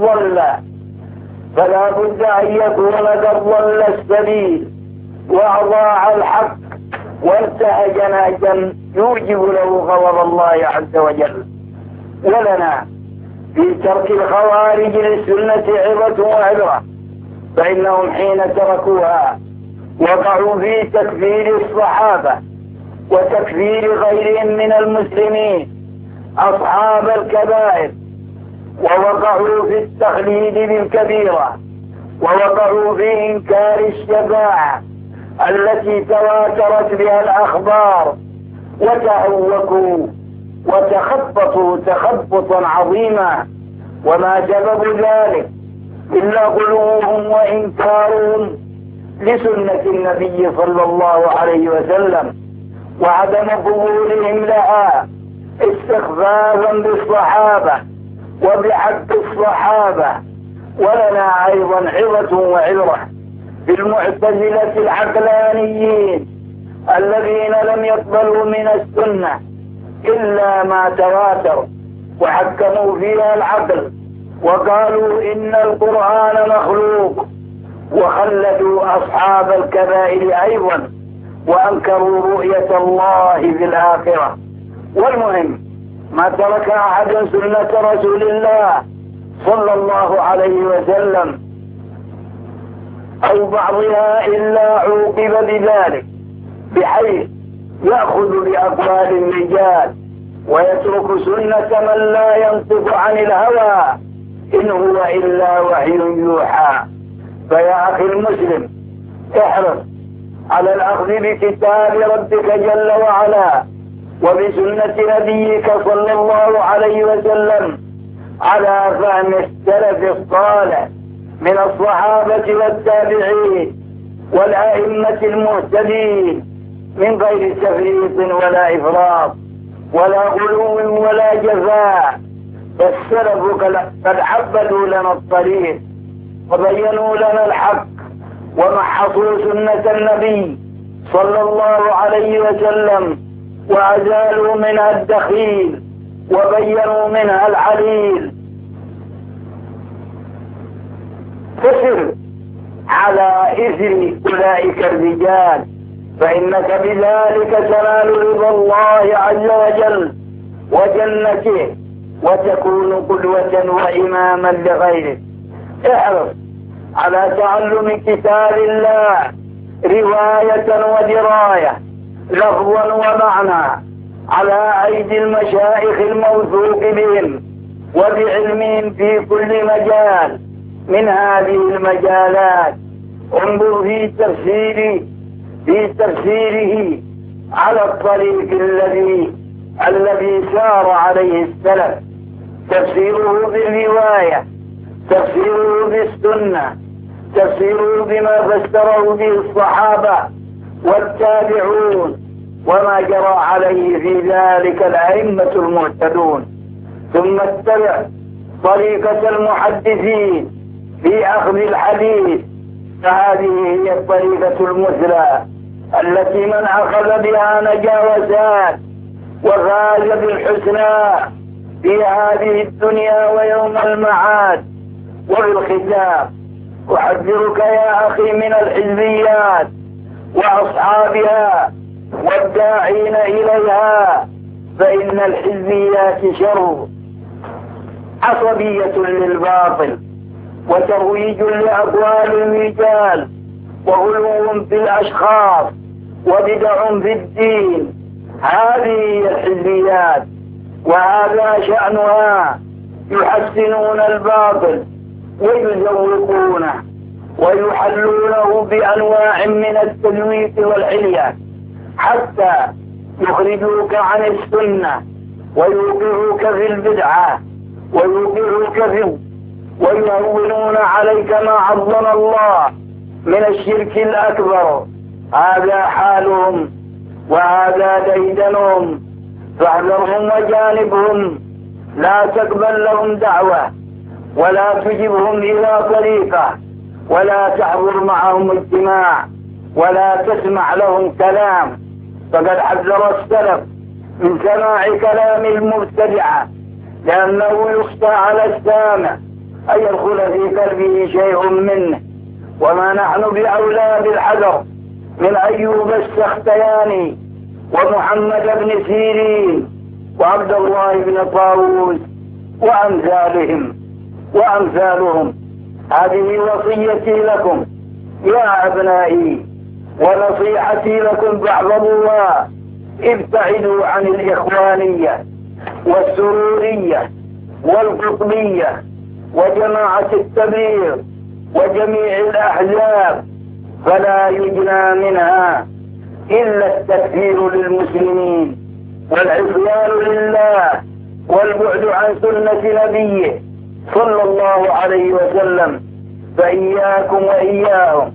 قد ضل السبيل وأضاع الحق وانتهج نهجا يوجب له غضب الله عز وجل. ولنا في ترك الخوارج للسنة عظة وعبرة فإنهم حين تركوها وقعوا في تكفير الصحابة وتكفير غيرهم من المسلمين أصحاب الكبائر ووقعوا في التخليد بالكبيرة ووقعوا في إنكار الشفاعة التي تواترت بها الأخبار، وتهوكوا وتخبطوا تخبطا عظيما، وما سبب ذلك إلا غلوهم وإنكارهم لسنة النبي صلى الله عليه وسلم، وعدم قبولهم لها استخفافا بالصحابة وبحق الصحابة. ولنا أيضا عظة وعبرة بالمعتزلة العقلانيين الذين لم يقبلوا من السنة إلا ما تواتر، وحكموا فيها العقل وقالوا إن القرآن مخلوق، وخلدوا أصحاب الكبائر أيضا وأنكروا رؤية الله في الآخرة. والمهم ما ترك أحد سنة رسول الله صلى الله عليه وسلم أو بعضها إلا عوقب بذلك، بحيث يأخذ بأقوال الرجال ويترك سنة من لا ينطق عن الهوى إن هو إلا وحي يوحى. فيا أخي المسلم، احرص على الأخذ بكتاب ربك جل وعلا وبسنة نبيك صلى الله عليه وسلم على فهم السلف الصالح من الصحابة والتابعين والأئمة المهتدين من غير تفريط ولا إفراط ولا غلو ولا جفاء. فالسلف قد عبدوا لنا الطريق وبينوا لنا الحق ومحصوا سنة النبي صلى الله عليه وسلم وأزالوا منها الدخيل وبينوا منها العليل. فسر على إثر أولئك الرجال، فإنك بذلك تنال رضا الله عز وجل وجنته وتكون قدوة وإماما لغيرك. احرص على تعلم كتاب الله رواية ودراية، لفظا ومعنى، على أيدي المشايخ الموثوق بهم وبعلمهم في كل مجال من هذه المجالات. انظر في تفسيره على الطريق الذي سار عليه السلف، تفسيره بالرواية، تفسيره بالسنة، تفسيره بما فسره به الصحابة والتابعون وما جرى عليه في ذلك الأئمة المهتدون. ثم اتبع طريقة المحدثين في أخذ الحديث، فهذه هي الطريقة المثلى التي من أخذ بها نجا وزاد وفاز بالحسنى في هذه الدنيا ويوم المعاد. وبالختام أحذرك يا أخي من الحزبيات وأصحابها والداعين إليها، فإن الحزبيات شر، عصبية للباطل وترويج لأقوال الرجال وغلو في الأشخاص وبدع في الدين. هذه الحزبيات وهذا شأنها، يحسنون الباطل ويزوقونه ويحلونه بأنواع من التزويق والحلية حتى يخرجوك عن السنة ويوقعوك في البدعة ويهونون عليك ما عظم الله من الشرك الأكبر. هذا حالهم وهذا ديدنهم، فاحذرهم وجانبهم، لا تقبل لهم دعوة ولا تجبهم إلى طريقة ولا تحضر معهم اجتماع ولا تسمع لهم كلام. فقد حذر السلف من سماع كلام المبتدعة، لأنه يخشى على السامع أن يدخل في قلبه شيء منه. وما نحن بأولى بالحذر من أيوب السختياني ومحمد بن سيرين وعبد الله بن طاووس وأمثالهم. هذه وصيتي لكم يا أبنائي ونصيحتي لكم فاحفظوها. ابتعدوا عن الإخوانية والسرورية والقطبية وجماعة التبليغ وجميع الأحزاب، فلا يجنى منها إلا التكفير للمسلمين والعصيان لله والبعد عن سنة نبيه صلى الله عليه وسلم. فإياكم وإياهم،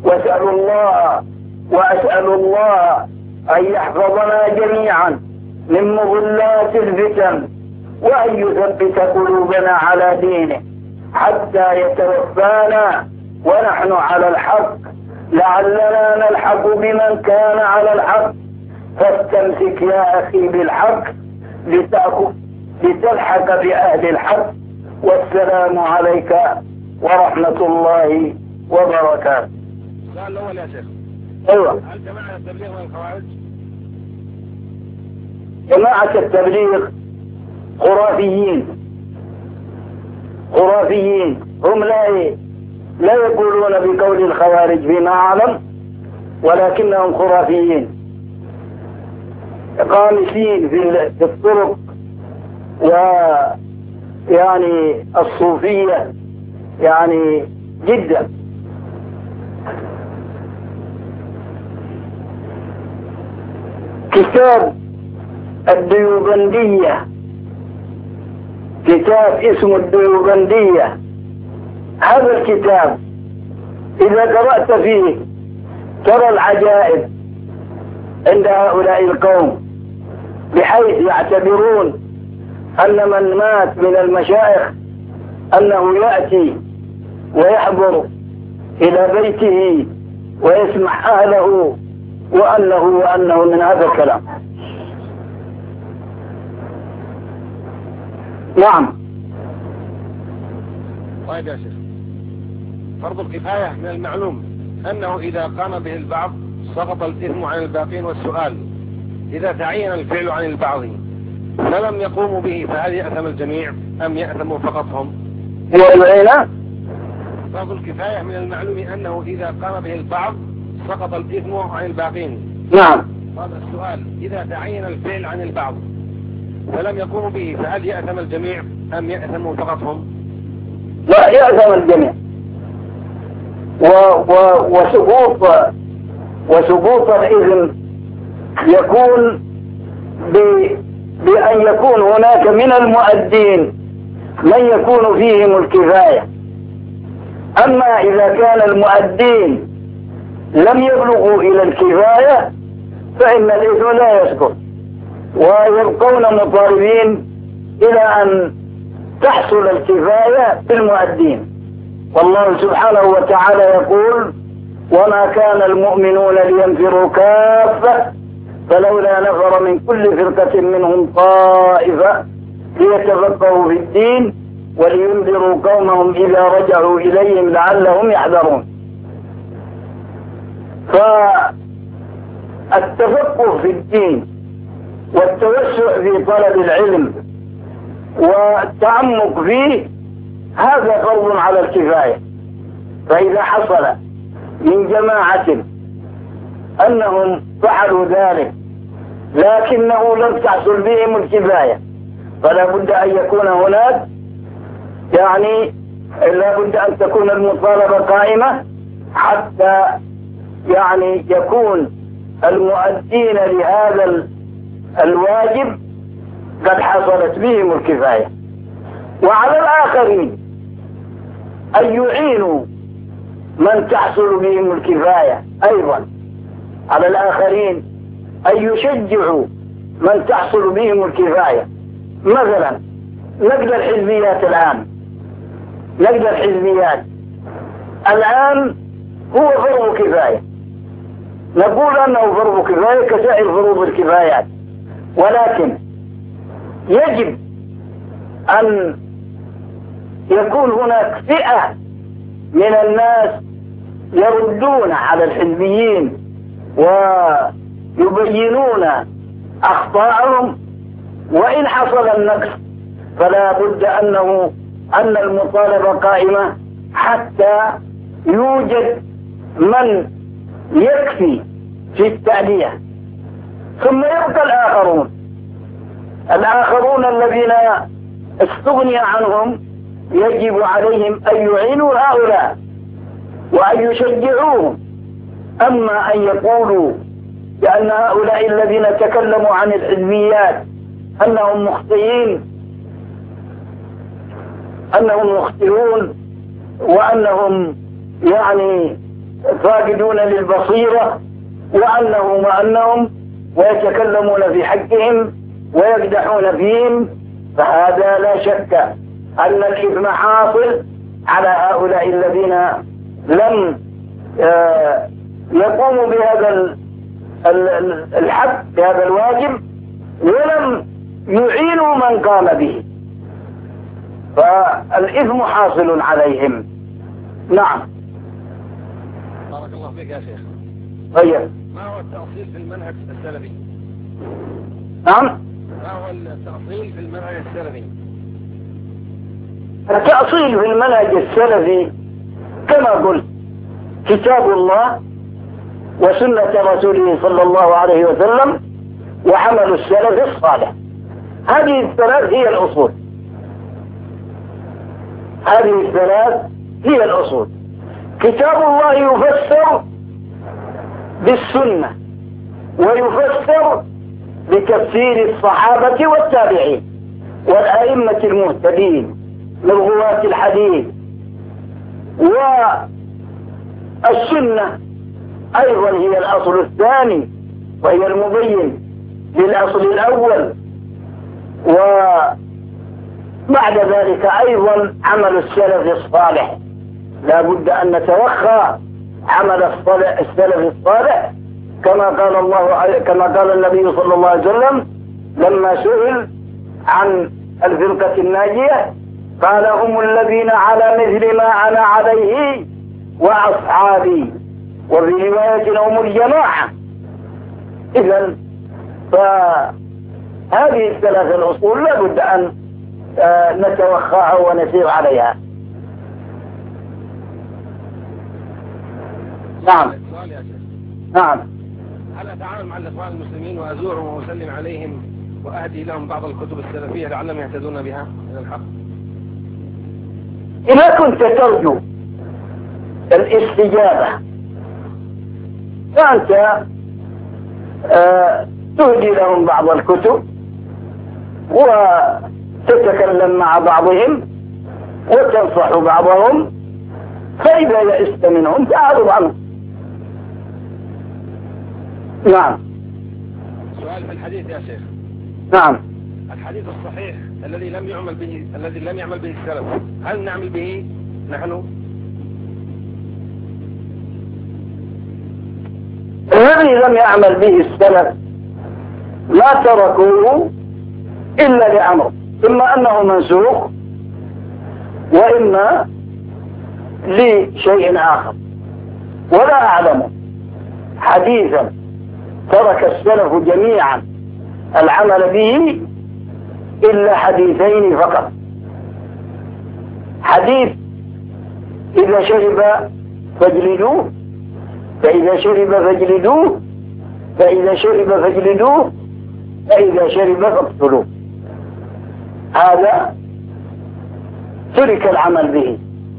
وأسأل الله أن يحفظنا جميعا من مضلات الفتن، وأن يثبت قلوبنا على دينه حتى يتوفانا ونحن على الحق، لعلنا نلحق بمن كان على الحق. فاستمسك يا أخي بالحق لتلحق بأهل الحق. والسلام عليك ورحمة الله وبركاته. السؤال الأول يا شيخ. أيوة. هل جماعة التبليغ من الخوارج؟ جماعة التبليغ خرافيين هم لا يقولون بقول الخوارج فيما أعلم، ولكنهم خرافيين قامسين في الطرق ويعني الصوفية يعني جدا. كتاب الديوبندية، كتاب اسمه الديوبندية، هذا الكتاب إذا قرأت فيه ترى العجائب عند هؤلاء القوم، بحيث يعتبرون أن من مات من المشايخ أنه يأتي ويحضر إلى بيته ويسمع أهله وأنه من هذا الكلام. نعم. طيب يا شيخ، فرض الكفاية من المعلوم أنه إذا قام به البعض سقط الإثم عن الباقين، والسؤال إذا تعين الفعل عن البعض فلم يقوموا به فهل يأثم الجميع أم يأثموا فقط هم؟ فرض الكفاية من المعلوم أنه إذا قام به البعض سقط الإثم عن الباقين. نعم. هذا السؤال إذا تعين الفعل عن البعض فلم يقوموا به فهل يأثم الجميع أم يأثموا فقط هم؟ لا، يأثم الجميع. وسقوط الإثم يكون بأن يكون هناك من المؤدين من يكون فيهم الكفاية. أما إذا كان المؤدين لم يبلغوا إلى الكفاية فإن الإثم لا يسقط، ويبقون مطالبين إلى أن تحصل الكفاية بالمؤدين. والله سبحانه وتعالى يقول: وما كان المؤمنون لينفروا كافة فلولا نفر من كل فرقة منهم طائفة ليتفقهوا في الدين ولينذروا قومهم إذا رجعوا إليهم لعلهم يحذرون. فالتفقه في الدين والتوسع في طلب العلم والتعمق فيه هذا فرض على الكفاية. فإذا حصل من جماعة أنهم فعلوا ذلك لكنه لم تحصل بهم الكفاية فلا بد أن يكون هناك لا بد أن تكون المطالبة قائمة حتى يكون المؤدين لهذا الواجب قد حصلت بهم الكفاية. وعلى الآخرين أن يعينوا من تحصل بهم الكفاية، أيضا على الآخرين أن يشجعوا من تحصل بهم الكفاية. مثلا نقد الحزبيات الآن هو فرض كفاية، نقول أنه فرض كفاية كسائر فروض الكفايات، ولكن يجب أن يكون هناك فئة من الناس يردون على الحزبيين ويبينون أخطاءهم، وإن حصل النقص فلا بد أن المطالبة قائمة حتى يوجد من يكفي في التألية. ثم يبقى الآخرون الذين استغني عنهم يجب عليهم أن يعينوا هؤلاء وأن يشجعوهم. أما أن يقولوا بأن هؤلاء الذين تكلموا عن الحزبيات أنهم مخطئون وأنهم يعني فاقدون للبصيرة وأنهم ويتكلمون في حقهم ويقدحون فيهم، فهذا لا شك أن الإثم حاصل على هؤلاء الذين لم يقوموا بهذا الحق، بهذا الواجب، ولم يعينوا من قام به، فالإثم حاصل عليهم. نعم. بارك الله فيك يا شيخ. طيب، ما هو التأصيل في المنهج السلفي؟ نعم. ما هو التأصيل في المنهج السلفي؟ التأصيل في المنهج السلفي كما قلت كتاب الله وسنة رسوله صلى الله عليه وسلم وعمل السلف الصالح. هذه الثلاث هي الأصول. هذه الثلاث هي الأصول. كتاب الله يفسر بالسنة ويفسر بتفسير الصحابة والتابعين والأئمة المهتدين من رواة الحديث، والسنة أيضا هي الأصل الثاني وهي المبين للأصل الأول، وبعد ذلك أيضا عمل السلف الصالح. لا بد أن نتوخى عمل السلف الصالح كما قال النبي صلى الله عليه وسلم لما سئل عن الفرقة الناجية قال: هم الذين على مثل ما أنا عليه وأصحابي، وفي رواية هم الجماعة. إذن فهذه الثلاث الأصول لا بد أن نتوخاها ونسير عليها. نعم. نعم. هل أتعامل مع الإخوان المسلمين وأزورهم وأسلم عليهم وأهدي لهم بعض الكتب السلفية لعلهم يهتدون بها إلى الحق؟ إذا كنت ترجو الاستجابة فأنت تهدي لهم بعض الكتب وتتكلم مع بعضهم وتنصح بعضهم، فإذا يئست منهم فأعرض عنهم. نعم. سؤال في الحديث يا شيخ. نعم. الحديث الصحيح الذي لم يعمل به السلف، هل نعمل به نحن؟ الذي لم يعمل به السلف ما تركوه إلا لأمر، إما أنه منسوخ وإما لشيء آخر، ولا أعلم حديثا ترك السلف جميعا العمل به إلا حديثين فقط. حديث إذا شرب فاجلدوه، فإذا شرب فاجلدوه، فإذا شرب فاجلدوه، فإذا شرب فاقتلوه. هذا ترك العمل به،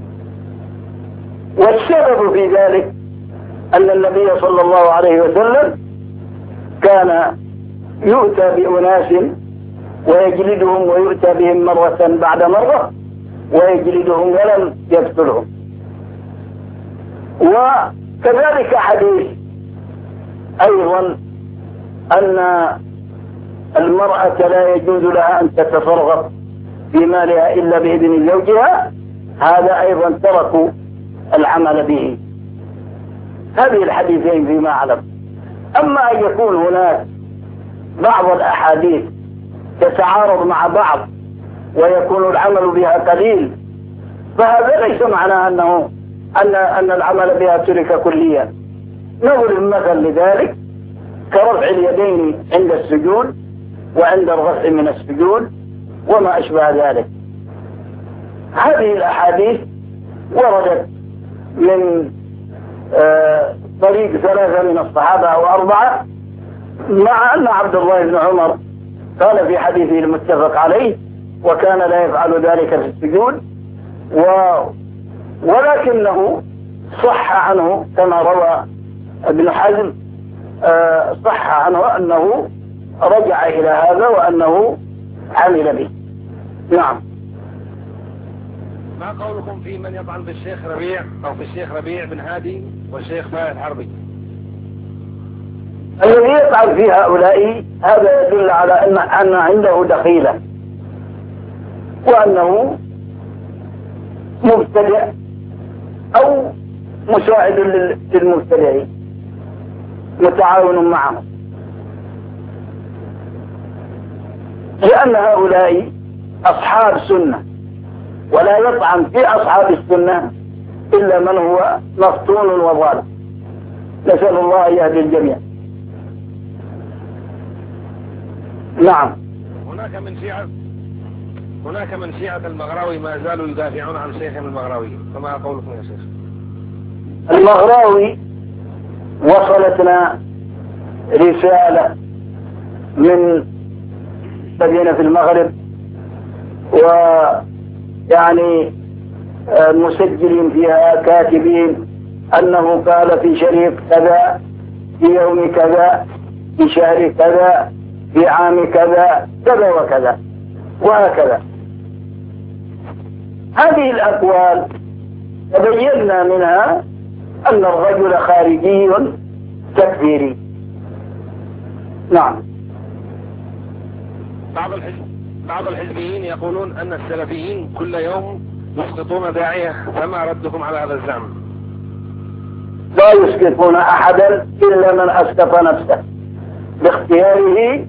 والسبب في ذلك أن النبي صلى الله عليه وسلم كان يؤتى بأناس ويجلدهم ويؤتى بهم مرة بعد مرة ويجلدهم ولم يقتلهم. وكذلك حديث أيضا أن المرأة لا يجوز لها أن تتصرف في مالها إلا بإذن زوجها، هذا أيضا تركوا العمل به. هذه الحديثين فيما أعلم. أما أن يكون هناك بعض الأحاديث تتعارض مع بعض ويكون العمل بها قليل، فهذا ليس معناه أن العمل بها ترك كليا. نضرب مثل لذلك كرفع اليدين عند السجود وعند الرفع من السجود وما أشبه ذلك. هذه الأحاديث وردت من طريق 3 من الصحابة أو 4، مع أن عبد الله بن عمر قال في حديثه المتفق عليه وكان لا يفعل ذلك في السجود، ولكنه صح عنه كما روى ابن حزم، صح عنه أنه رجع إلى هذا وأنه عمل به. نعم. ما قولكم في من يطعن بالشيخ ربيع أو في الشيخ ربيع بن هادي والشيخ فايد الحربي؟ الذي يطعن في هؤلاء هذا يدل على أن عنده دخيلة، وأنه مبتدع أو مساعد للمبتدعين متعاون معهم، لأن هؤلاء أصحاب سنة، ولا يطعن في أصحاب السنة إلا من هو مفتون وضال. نسأل الله يهدي الجميع. نعم. هناك من شيعة المغراوي ما زالوا يدافعون عن شيخهم المغراوي، فما قولكم يا شيخ؟ المغراوي وصلتنا رسالة من مدينة في المغرب، ويعني مسجلين فيها كاتبين أنه قال في شريط كذا في يوم كذا في شهر كذا في عام كذا كذا وكذا وهكذا. هذه الأقوال تبينا منها أن الرجل خارجي تكفيري. نعم. بعض الحزبيين يقولون أن السلفيين كل يوم يسقطون داعية، فما ردكم على هذا الزعم؟ لا يسقطون أحدا إلا من أسقط نفسه باختياره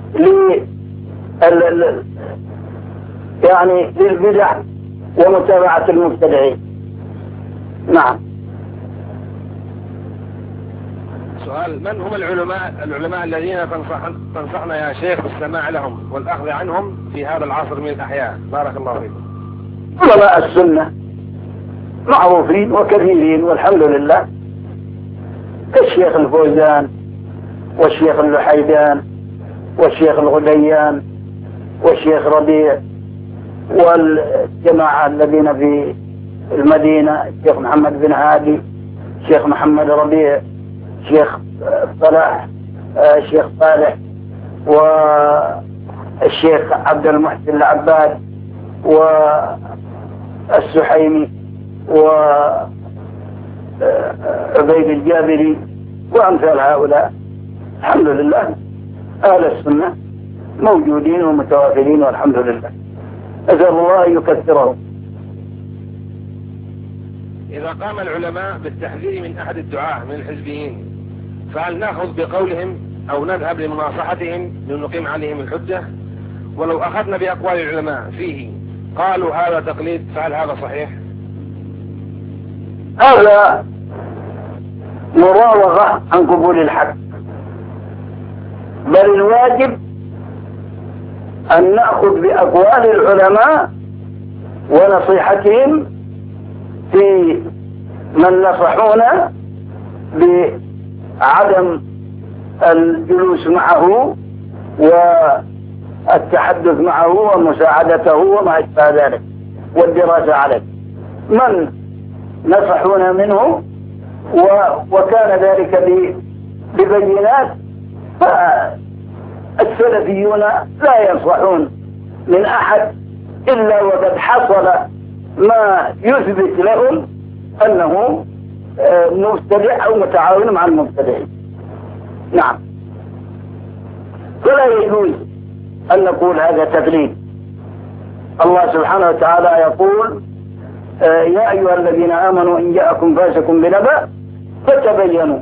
يعني للبدع ومتابعة المبتدعين. نعم. سؤال: من هم العلماء الذين تنصحنا يا شيخ بالسماع لهم والأخذ عنهم في هذا العصر من الأحياء؟ بارك الله فيكم. علماء السنة معروفين وكثيرين والحمد لله، كالشيخ الفوزان والشيخ اللحيدان والشيخ الغديان والشيخ ربيع والجماعة الذين في المدينة، الشيخ محمد بن هادي، الشيخ محمد ربيع، الشيخ صلاح، الشيخ صالح، والشيخ عبد المحسن العباد والسحيمي وعبيد الجابري وأمثال هؤلاء. الحمد لله أهل السنة موجودين ومتوافرين والحمد لله، أسأل الله يكثرهم. إذا قام العلماء بالتحذير من أحد الدعاة من الحزبيين، فهل نأخذ بقولهم أو نذهب لمناصحتهم لنقيم عليهم الحجة؟ ولو أخذنا بأقوال العلماء فيه قالوا هذا تقليد، فهل هذا صحيح؟ هذا مراوغة عن قبول الحق، بل الواجب أن نأخذ بأقوال العلماء ونصيحتهم في من نصحونا بعدم الجلوس معه والتحدث معه ومساعدته وما أشبه ذلك والدراسة عليه. من نصحونا منه وكان ذلك ببينات، فالسلفيون لا ينصحون من أحد إلا وقد حصل ما يثبت لهم أنه مبتدع أو متعاون مع المبتدعين. نعم. فلا يجوز أن نقول هذا تقليد. الله سبحانه وتعالى يقول: يا أيها الذين آمنوا إن جاءكم فاسق بنبأ فتبينوا.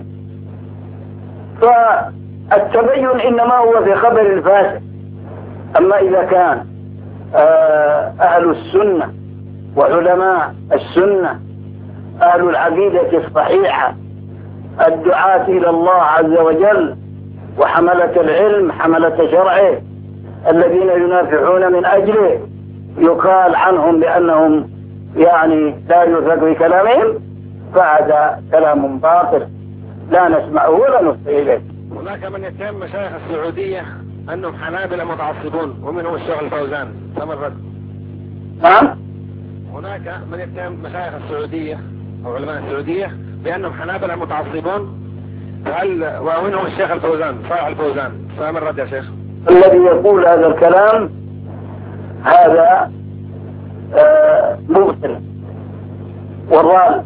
فالتبين إنما هو في خبر الفاسق. أما إذا كان أهل السنة وعلماء السنة أهل العقيدة الصحيحة الدعاة إلى الله عز وجل وحملة العلم حملة شرعه الذين ينافعون من أجله، يقال عنهم بأنهم يعني لا يوثق بكلامهم، فهذا كلام باطل لا نسمعه ولا نصغي إليه. هناك من يتهم مشايخ السعودية أنهم حنابلة متعصبون ومنهم الشيخ الفوزان، فما الرد؟ نعم. هناك من يتهم مشايخ السعودية أو علماء السعودية بأنهم حنابلة متعصبون، ومنهم الشيخ الفوزان صالح الفوزان، فما الرد يا شيخ؟ الذي يقول هذا الكلام هذا مبطل والرال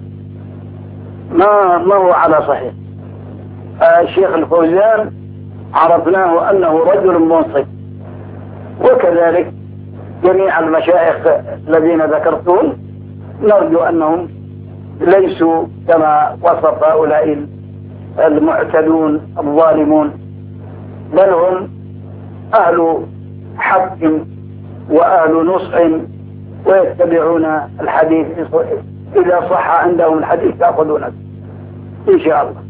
ما هو على صحيح. الشيخ الفوزان عرفناه أنه رجل منصف، وكذلك جميع المشايخ الذين ذكرتهم نرجو أنهم ليسوا كما وصف هؤلاء المعتدون الظالمون، بل هم أهل حق وأهل نصح ويتبعون الحديث، إذا صح عندهم الحديث يأخذونه إن شاء الله.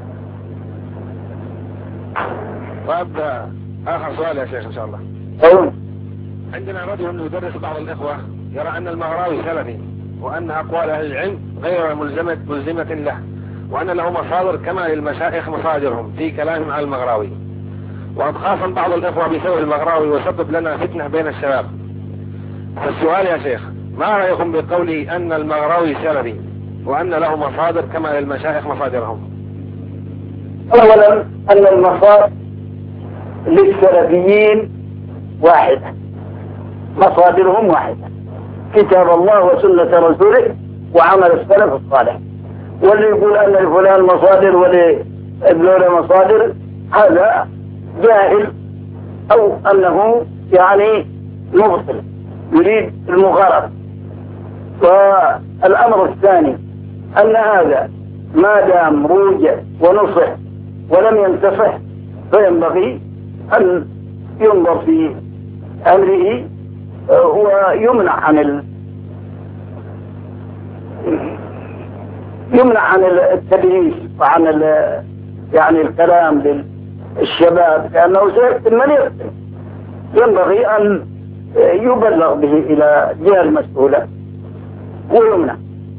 طيب آخر سؤال يا شيخ إن شاء الله. أيوه. عندنا رجل يدرس بعض الإخوة يرى أن المغراوي سلفي، وأن أقوال أهل العلم غير ملزمة له، وأن له مصادر كما للمشايخ مصادرهم في كلامهم على المغراوي، وقد خاصم بعض الإخوة بسبب المغراوي وسبب لنا فتنة بين الشباب. فالسؤال يا شيخ، ما رأيكم بقوله أن المغراوي سلفي وأن له مصادر كما للمشايخ مصادرهم؟ أولا أن المصادر للسلفيين واحدة، مصادرهم واحدة، كتاب الله وسنة رسوله وعمل السلف الصالح. واللي يقول أن لفلان مصادر ولفلان مصادر هذا جاهل، أو أنه يعني مبطل يريد المغالطة. والأمر الثاني أن هذا ما دام روج ونصح ولم ينتفع فينبغي أن ينظر في أمره ويمنع عن التدريس وعن يعني الكلام للشباب، لأنه سيفتن من يفتن. ينبغي أن يبلغ به إلى جهة المسؤولة ويمنع.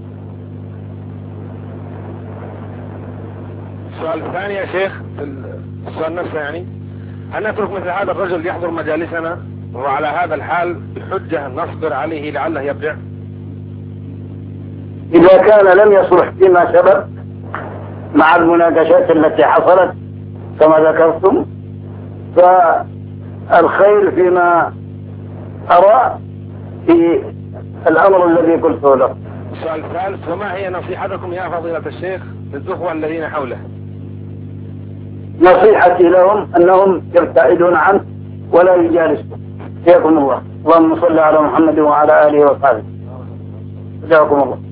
السؤال الثاني يا شيخ، السؤال نفسه يعني، هل نترك مثل هذا الرجل يحضر مجالسنا وعلى هذا الحال بحجة نصبر عليه لعله يرجع؟ إذا كان لم يصلح فيما سبق مع المناقشات التي حصلت كما ذكرتم، فالخير فيما أرى في الأمر الذي قلته له. السؤال الثالث، وما هي نصيحتكم يا فضيلة الشيخ للأخوة الذين حوله؟ نصيحتي لهم أنهم يبتعدون عنه ولا يجالسون. حياكم الله. اللهم صل على محمد وعلى آله وصحبه. جزاكم الله.